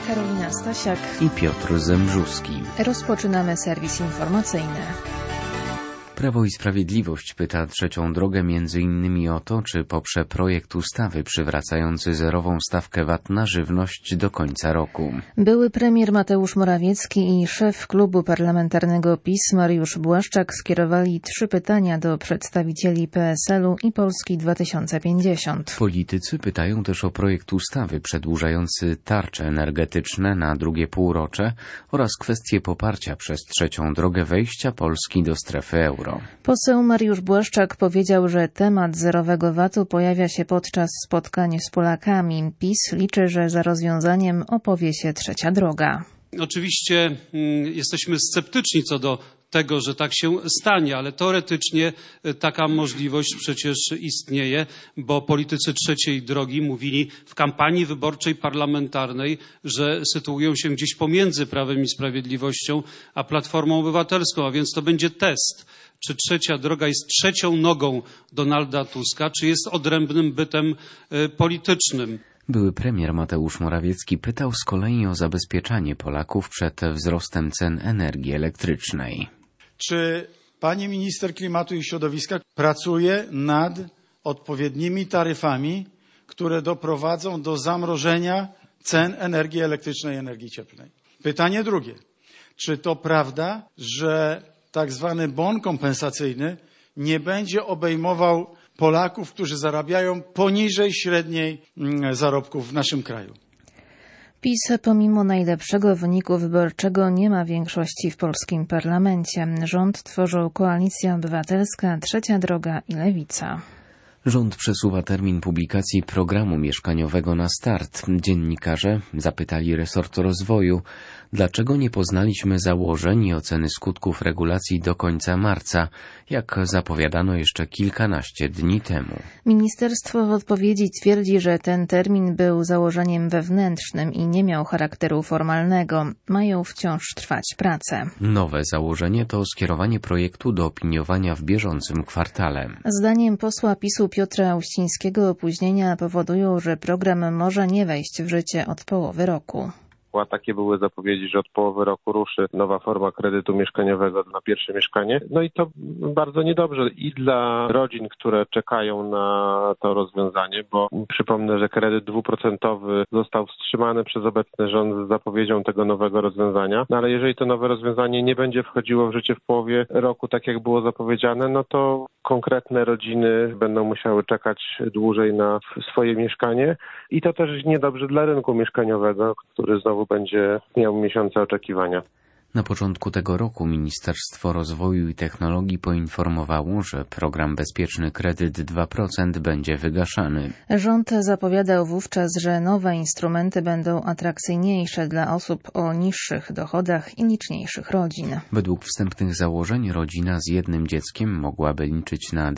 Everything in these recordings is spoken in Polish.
Karolina Stasiak i Piotr Zembrzuski. Rozpoczynamy serwis informacyjny. Prawo i Sprawiedliwość pyta Trzecią Drogę m.in. o to, czy poprze projekt ustawy przywracający zerową stawkę VAT na żywność do końca roku. Były premier Mateusz Morawiecki i szef klubu parlamentarnego PiS Mariusz Błaszczak skierowali 3 pytania do przedstawicieli PSL-u i Polski 2050. Politycy pytają też o projekt ustawy przedłużający tarcze energetyczne na drugie półrocze oraz kwestię poparcia przez Trzecią Drogę wejścia Polski do strefy euro. Poseł Mariusz Błaszczak powiedział, że temat zerowego VAT-u pojawia się podczas spotkań z Polakami. PiS liczy, że za rozwiązaniem opowie się Trzecia Droga. Oczywiście jesteśmy sceptyczni co do tego, że tak się stanie, ale teoretycznie taka możliwość przecież istnieje, bo politycy Trzeciej Drogi mówili w kampanii wyborczej parlamentarnej, że sytuują się gdzieś pomiędzy Prawem i Sprawiedliwością a Platformą Obywatelską, a więc to będzie test, czy Trzecia Droga jest trzecią nogą Donalda Tuska, czy jest odrębnym bytem politycznym. Były premier Mateusz Morawiecki pytał z kolei o zabezpieczanie Polaków przed wzrostem cen energii elektrycznej. Czy pani minister klimatu i środowiska pracuje nad odpowiednimi taryfami, które doprowadzą do zamrożenia cen energii elektrycznej i energii cieplnej? Pytanie drugie. Czy to prawda, że tak zwany bon kompensacyjny nie będzie obejmował Polaków, którzy zarabiają poniżej średniej zarobków w naszym kraju? PiS pomimo najlepszego wyniku wyborczego nie ma większości w polskim parlamencie. Rząd tworzą Koalicja Obywatelska, Trzecia Droga i Lewica. Rząd przesuwa termin publikacji programu mieszkaniowego na start. Dziennikarze zapytali resort rozwoju, dlaczego nie poznaliśmy założeń i oceny skutków regulacji do końca marca, jak zapowiadano jeszcze kilkanaście dni temu. Ministerstwo w odpowiedzi twierdzi, że ten termin był założeniem wewnętrznym i nie miał charakteru formalnego. Mają wciąż trwać prace. Nowe założenie to skierowanie projektu do opiniowania w bieżącym kwartale. Zdaniem posła PiS-u Piotra Uścińskiego opóźnienia powodują, że program może nie wejść w życie od połowy roku. A takie były zapowiedzi, że od połowy roku ruszy nowa forma kredytu mieszkaniowego na pierwsze mieszkanie. No i to bardzo niedobrze i dla rodzin, które czekają na to rozwiązanie, bo przypomnę, że kredyt 2% został wstrzymany przez obecny rząd z zapowiedzią tego nowego rozwiązania. No ale jeżeli to nowe rozwiązanie nie będzie wchodziło w życie w połowie roku, tak jak było zapowiedziane, no to konkretne rodziny będą musiały czekać dłużej na swoje mieszkanie i to też niedobrze dla rynku mieszkaniowego, który znowu będzie miał miesiące oczekiwania. Na początku tego roku Ministerstwo Rozwoju i Technologii poinformowało, że program Bezpieczny Kredyt 2% będzie wygaszany. Rząd zapowiadał wówczas, że nowe instrumenty będą atrakcyjniejsze dla osób o niższych dochodach i liczniejszych rodzin. Według wstępnych założeń rodzina z jednym dzieckiem mogłaby liczyć na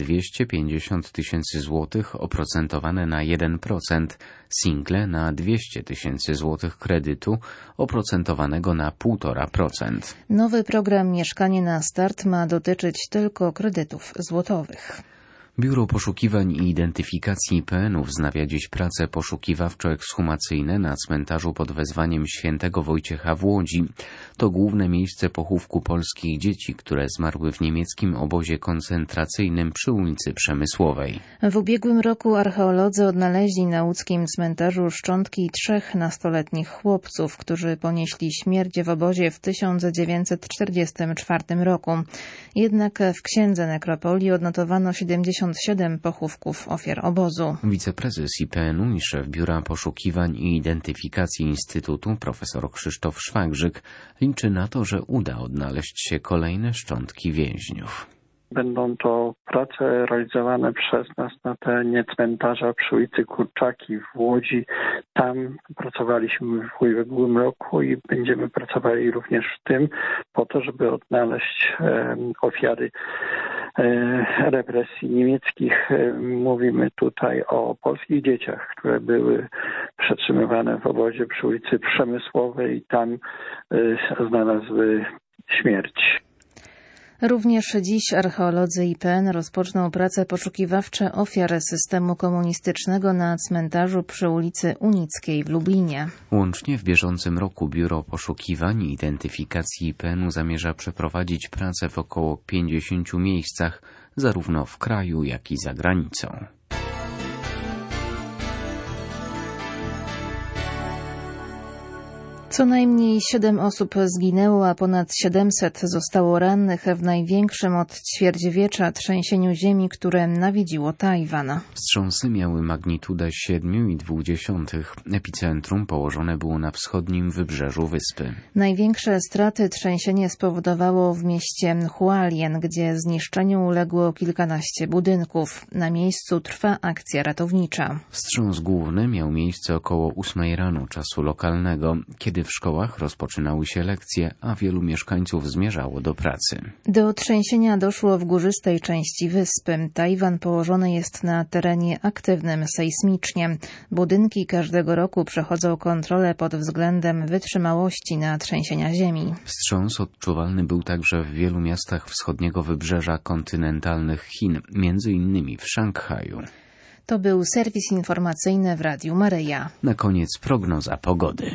250 tysięcy złotych oprocentowane na 1%, single na 200 tysięcy złotych kredytu oprocentowanego na 1,5%. Nowy program Mieszkanie na start ma dotyczyć tylko kredytów złotowych. Biuro Poszukiwań i Identyfikacji IPN-u wznawia dziś prace poszukiwawczo-ekshumacyjne na cmentarzu pod wezwaniem Świętego Wojciecha w Łodzi. To główne miejsce pochówku polskich dzieci, które zmarły w niemieckim obozie koncentracyjnym przy ulicy Przemysłowej. W ubiegłym roku archeolodzy odnaleźli na łódzkim cmentarzu szczątki 3 nastoletnich chłopców, którzy ponieśli śmierć w obozie w 1944 roku. Jednak w księdze nekropolii odnotowano 77 pochówków ofiar obozu. Wiceprezes IPN-u i szef Biura Poszukiwań i Identyfikacji Instytutu, profesor Krzysztof Szwagrzyk, liczy na to, że uda odnaleźć się kolejne szczątki więźniów. Będą to prace realizowane przez nas na terenie cmentarza przy ulicy Kurczaki w Łodzi. Tam pracowaliśmy w ubiegłym roku i będziemy pracowali również w tym, po to, żeby odnaleźć ofiary represji niemieckich. Mówimy tutaj o polskich dzieciach, które były przetrzymywane w obozie przy ulicy Przemysłowej i tam znalazły śmierć. Również dziś archeolodzy IPN rozpoczną prace poszukiwawcze ofiar systemu komunistycznego na cmentarzu przy ulicy Unickiej w Lublinie. Łącznie w bieżącym roku Biuro Poszukiwań i Identyfikacji IPN-u zamierza przeprowadzić pracę w około 50 miejscach, zarówno w kraju, jak i za granicą. Co najmniej 7 osób zginęło, a ponad 700 zostało rannych w największym od ćwierćwiecza trzęsieniu ziemi, które nawiedziło Tajwan. Wstrząsy miały magnitudę 7,2. Epicentrum położone było na wschodnim wybrzeżu wyspy. Największe straty trzęsienie spowodowało w mieście Hualien, gdzie zniszczeniu uległo kilkanaście budynków. Na miejscu trwa akcja ratownicza. Wstrząs główny miał miejsce około 8 rano czasu lokalnego, kiedy w szkołach rozpoczynały się lekcje, a wielu mieszkańców zmierzało do pracy. Do trzęsienia doszło w górzystej części wyspy. Tajwan położony jest na terenie aktywnym sejsmicznie. Budynki każdego roku przechodzą kontrolę pod względem wytrzymałości na trzęsienia ziemi. Wstrząs odczuwalny był także w wielu miastach wschodniego wybrzeża kontynentalnych Chin, między innymi w Szanghaju. To był serwis informacyjny w Radiu Maryja. Na koniec prognoza pogody.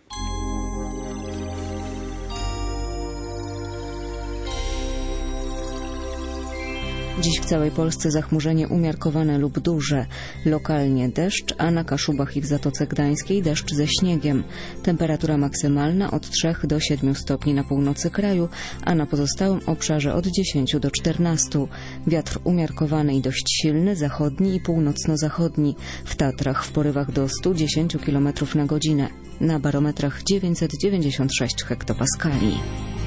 Dziś w całej Polsce zachmurzenie umiarkowane lub duże. Lokalnie deszcz, a na Kaszubach i w Zatoce Gdańskiej deszcz ze śniegiem. Temperatura maksymalna od 3 do 7 stopni na północy kraju, a na pozostałym obszarze od 10 do 14. Wiatr umiarkowany i dość silny, zachodni i północno-zachodni. W Tatrach w porywach do 110 km na godzinę. Na barometrach 996 hektopaskali.